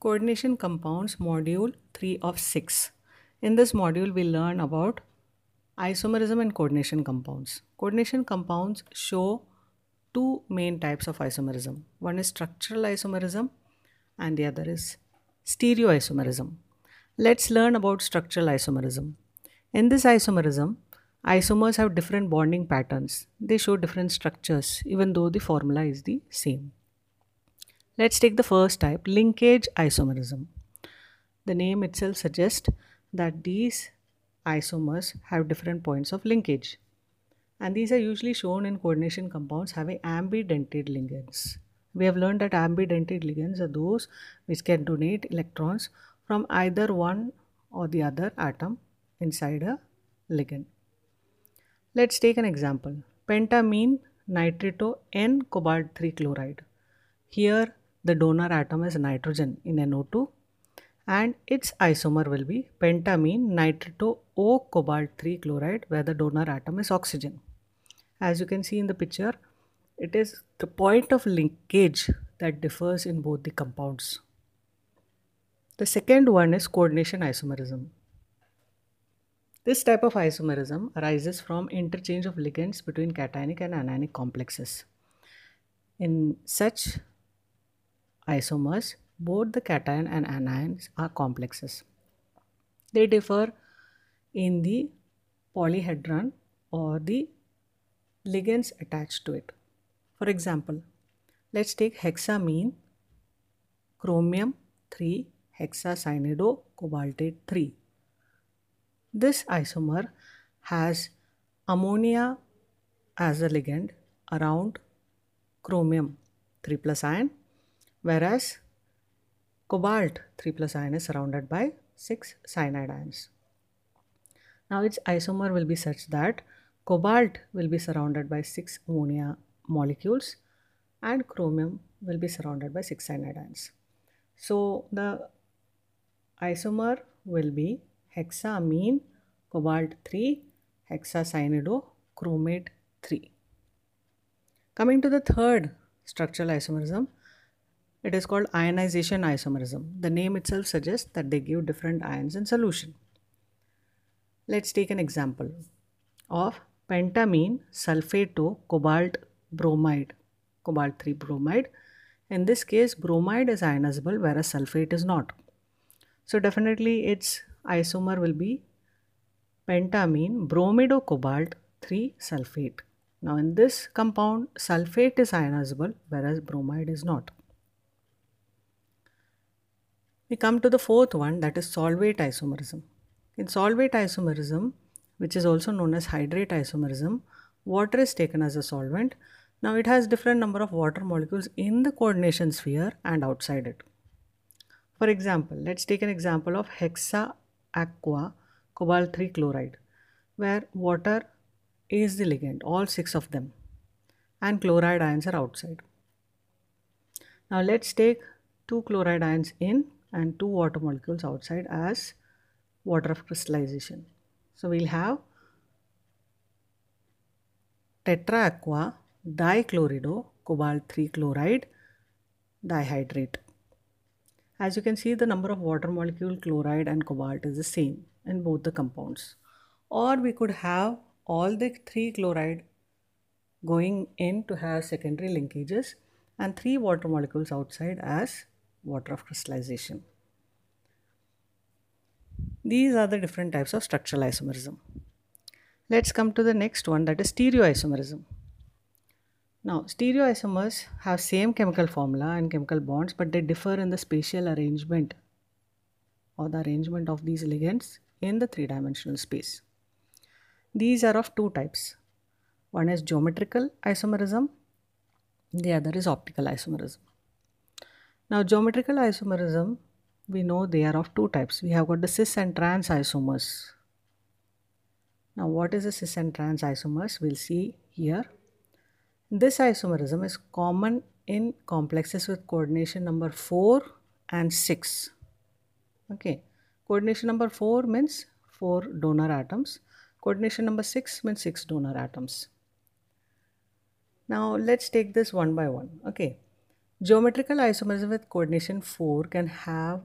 Coordination Compounds Module 3 of 6. In this module, we learn about isomerism and coordination compounds. Coordination compounds show two main types of isomerism. One is structural isomerism and the other is stereoisomerism. Let's learn about structural isomerism. In this isomerism, isomers have different bonding patterns. They show different structures even though the formula is the same. Let's take the first type, linkage isomerism. The name itself suggests that these isomers have different points of linkage. And these are usually shown in coordination compounds having ambidentate ligands. We have learned that ambidentate ligands are those which can donate electrons from either one or the other atom inside a ligand. Let's take an example. Pentamine nitrito N cobalt 3 chloride. Here the donor atom is nitrogen in NO2 and its isomer will be pentamine nitrito O cobalt 3 chloride where the donor atom is oxygen. As you can see in the picture, it is the point of linkage that differs in both the compounds. The second one is coordination isomerism. This type of isomerism arises from interchange of ligands between cationic and anionic complexes. In such isomers, both the cation and anions are complexes. They differ in the polyhedron or the ligands attached to it. For example, let's take hexamine chromium 3 hexacyanido cobaltate 3. This isomer has ammonia as a ligand around chromium 3 plus ion, whereas cobalt 3 plus ion is surrounded by 6 cyanide ions. Now its isomer will be such that cobalt will be surrounded by 6 ammonia molecules and chromium will be surrounded by 6 cyanide ions. So the isomer will be hexamine cobalt 3 hexacyanido chromate 3. Coming to the third structural isomerism, it is called ionization isomerism. The name itself suggests that they give different ions in solution. Let's take an example of pentamine sulfato cobalt bromide, cobalt 3 bromide. In this case, bromide is ionizable whereas sulfate is not. So definitely its isomer will be pentamine bromido cobalt 3 sulfate. Now in this compound, sulfate is ionizable whereas bromide is not. We come to the fourth one, that is solvate isomerism. In solvate isomerism, which is also known as hydrate isomerism, water is taken as a solvent. Now it has different number of water molecules in the coordination sphere and outside it. For example, let's take an example of hexa aqua cobalt 3 chloride, where water is the ligand, all 6 of them, and chloride ions are outside. Now let's take 2 chloride ions in and 2 water molecules outside as water of crystallization. So we'll have tetra aqua dichlorido cobalt 3 chloride dihydrate. As you can see, the number of water molecule chloride and cobalt is the same in both the compounds. Or we could have all the 3 chloride going in to have secondary linkages and 3 water molecules outside as water of crystallization. These are the different types of structural isomerism. Let's come to the next one, that is stereoisomerism. Now, stereoisomers have same chemical formula and chemical bonds, but they differ in the spatial arrangement or the arrangement of these ligands in the three-dimensional space. These are of two types. One is geometrical isomerism, the other is optical isomerism. Now, geometrical isomerism, we know they are of two types. We have got the cis and trans isomers. Now, what is a cis and trans isomers? We'll see here. This isomerism is common in complexes with coordination number 4 and 6. Okay, coordination number 4 means 4 donor atoms. Coordination number 6 means 6 donor atoms. Now let's take this one by one. Okay, Geometrical isomerism with coordination 4 can have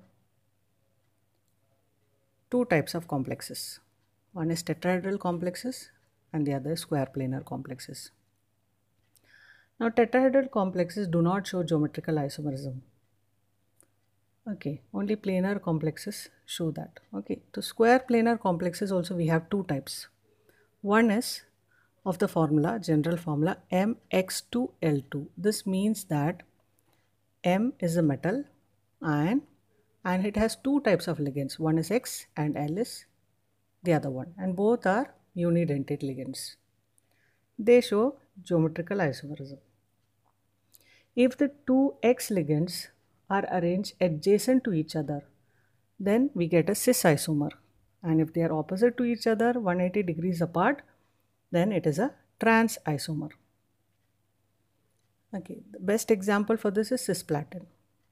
two types of complexes. One is tetrahedral complexes and the other is square planar complexes. Now, tetrahedral complexes do not show geometrical isomerism. Okay, only planar complexes show that. Okay, so square planar complexes also we have two types. One is of the formula, general formula mx2l2. This means that M is a metal ion and it has two types of ligands. One is X and L is the other one, and both are unidentate ligands. They show geometrical isomerism. If the two X ligands are arranged adjacent to each other, then we get a cis isomer. And if they are opposite to each other, 180 degrees apart, then it is a trans isomer. Okay, the best example for this is cisplatin.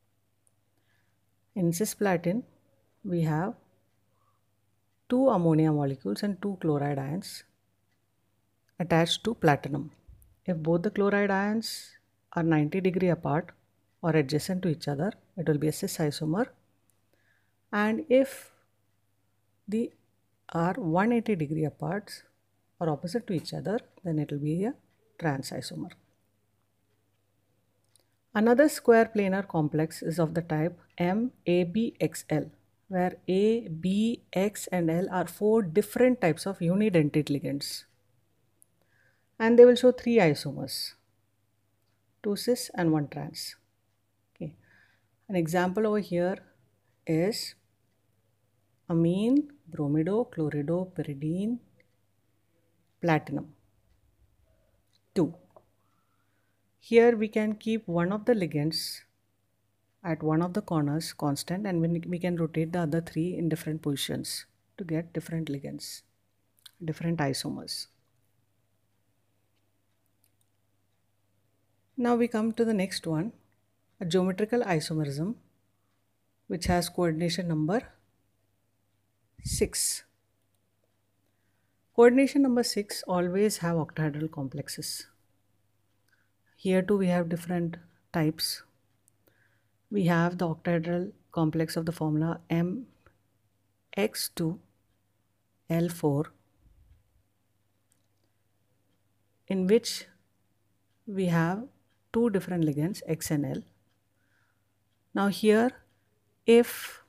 In cisplatin, we have two ammonia molecules and two chloride ions attached to platinum. If both the chloride ions are 90 degree apart or adjacent to each other, it will be a cis isomer. And if they are 180 degree apart or opposite to each other, then it will be a trans isomer. Another square planar complex is of the type MABXL, where A, B, X and L are four different types of unidentate ligands. And they will show three isomers, two cis and one trans. Okay. An example over here is amine, bromido, chlorido, pyridine, platinum, 2. Here we can keep one of the ligands at one of the corners constant, and we can rotate the other three in different positions to get different ligands, different isomers. Now we come to the next one, a geometrical isomerism which has coordination number 6. Coordination number 6 always have octahedral complexes. Here too we have different types. We have the octahedral complex of the formula mx2l4, in which we have two different ligands X and L. Now here, if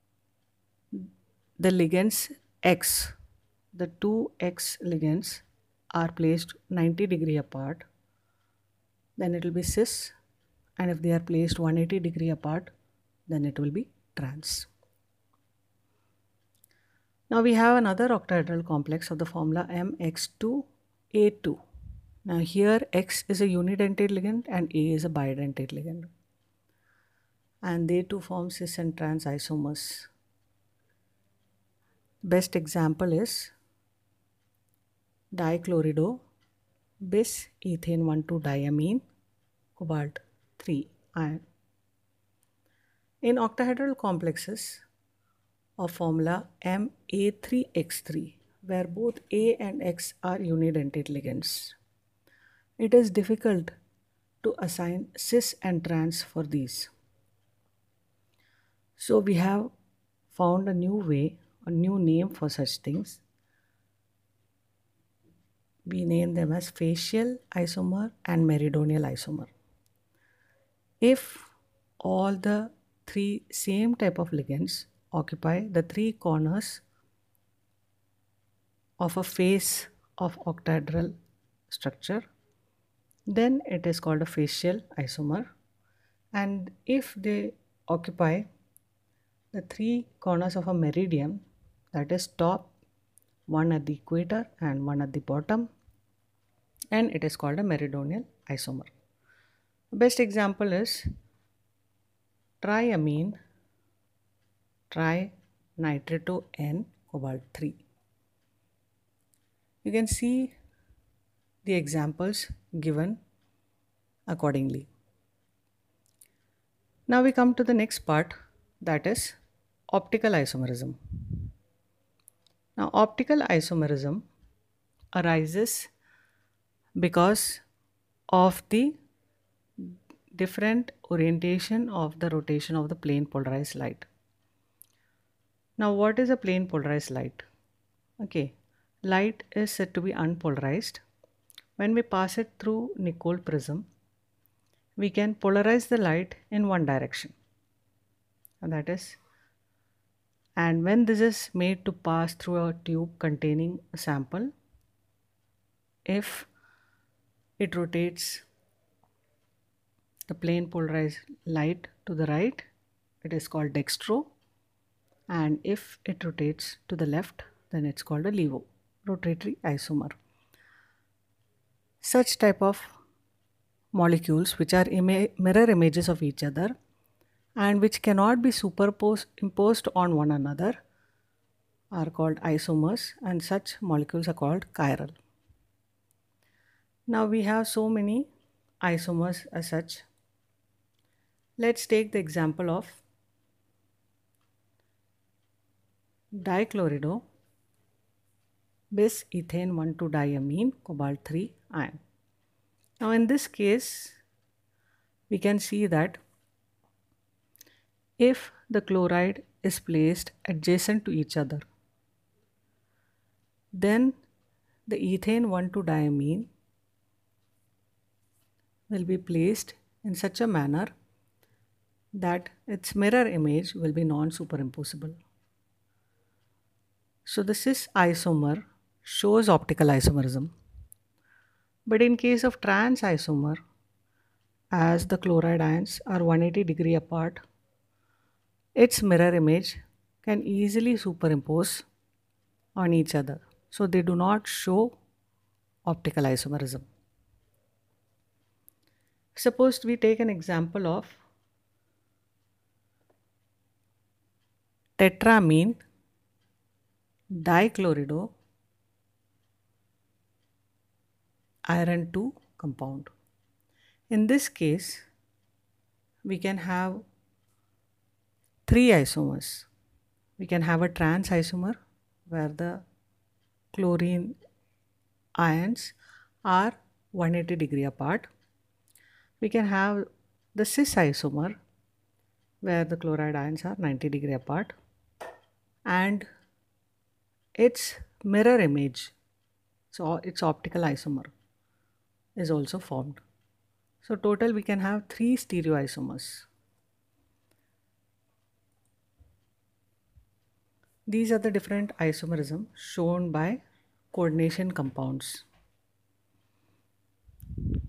the ligands X, the two X ligands are placed 90 degree apart, then it will be cis, and if they are placed 180 degree apart, then it will be trans. Now we have another octahedral complex of the formula mx2a2. Now here X is a unidentate ligand and A is a bidentate ligand, and they too form cis and trans isomers. Best example is dichlorido bis ethane 1,2-diamine cobalt 3 ion. In octahedral complexes of formula Ma3X3, where both A and X are unidentate ligands, it is difficult to assign cis and trans for these. So we have found a new way, a new name for such things. We name them as facial isomer and meridional isomer. If all the three same type of ligands occupy the three corners of a face of octahedral structure, then it is called a facial isomer. And if they occupy the three corners of a meridian, that is top, one at the equator and one at the bottom, and it is called a meridional isomer. The best example is triamine trinitrito N cobalt 3. You can see the examples given accordingly. Now we come to the next part, that is optical isomerism. Now optical isomerism arises because of the different orientation of the rotation of the plane polarized light. Now, what is a plane polarized light? Okay, light is said to be unpolarized. When we pass it through Nicoll prism, we can polarize the light in one direction. And that is, and when this is made to pass through a tube containing a sample, if it rotates the plane polarized light to the right, it is called dextro, and if it rotates to the left, then it's called a levo, rotatory isomer. Such type of molecules which are mirror images of each other and which cannot be imposed on one another are called isomers, and such molecules are called chiral. Now we have so many isomers as such. Let's take the example of dichlorido bis ethane 1,2-diamine cobalt 3 ion. Now in this case, we can see that if the chloride is placed adjacent to each other, then the ethane 1,2-diamine will be placed in such a manner that its mirror image will be non-superimposable. So the cis isomer shows optical isomerism. But in case of trans isomer, as the chloride ions are 180-degree apart, its mirror image can easily superimpose on each other. So they do not show optical isomerism. Suppose we take an example of tetramine dichlorido iron 2 compound. In this case, we can have three isomers. We can have a trans isomer where the chlorine ions are 180-degree apart. We can have the cis isomer where the chloride ions are 90-degree apart, and its mirror image, so its optical isomer, is also formed. So total we can have three stereoisomers. These are the different isomerism shown by coordination compounds.